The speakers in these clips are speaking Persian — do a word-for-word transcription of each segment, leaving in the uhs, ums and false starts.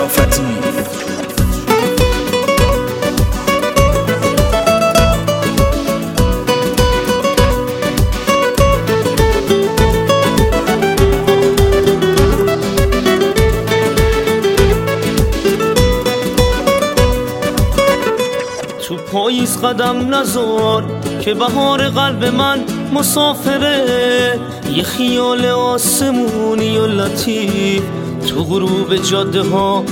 شرافتی. تو پاییز قدم نزار که بهار قلب من مسافره، یه خیال آسمونی و لطیف تو غروب جاده ها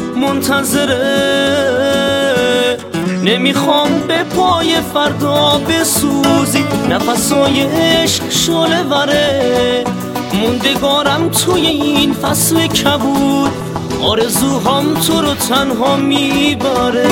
منتظره. نمیخوام به پای فردا بسوزی، نفسای عشق شعله وره، موندگارم توی این فصل کبود، آرزوهام تو رو تنها میبره.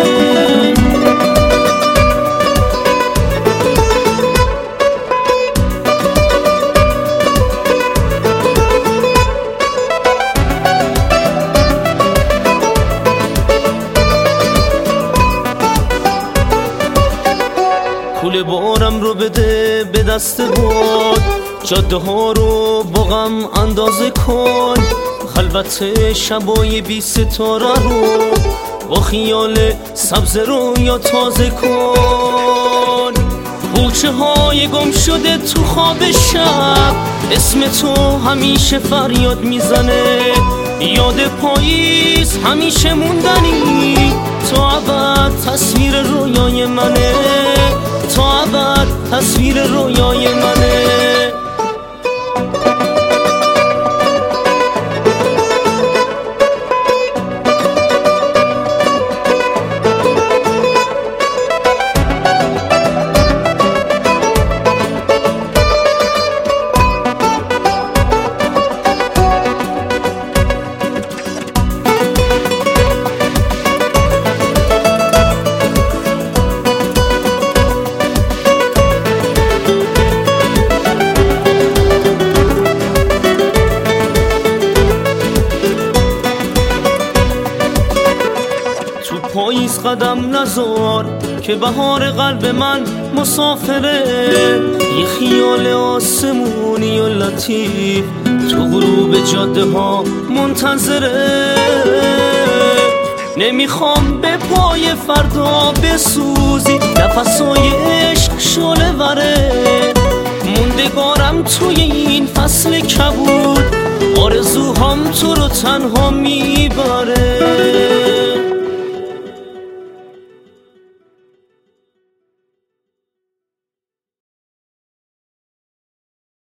کوله بارم رو بده به دست باد، جاده ها رو با غم اندازه کن، خلوت شبای بی ستاره رو با خیال سبز رو یا تازه کن. کوچه های گم شده تو خواب شب، اسم تو همیشه فریاد میزنه، یاد پاییز همیشه موندنی، تا ابد تصویر رویای منه، تا ابد تصویر رویای منه. پاییز قدم نزار که بهار قلب من مسافره، یه خیال آسمونی و لطیف تو غروب جاده ها منتظره. نمیخوام به پای فردا بسوزی، نفسای عشق شعله وره، موندگارم توی این فصل کبود، آرزوهام تو رو تنها میبره.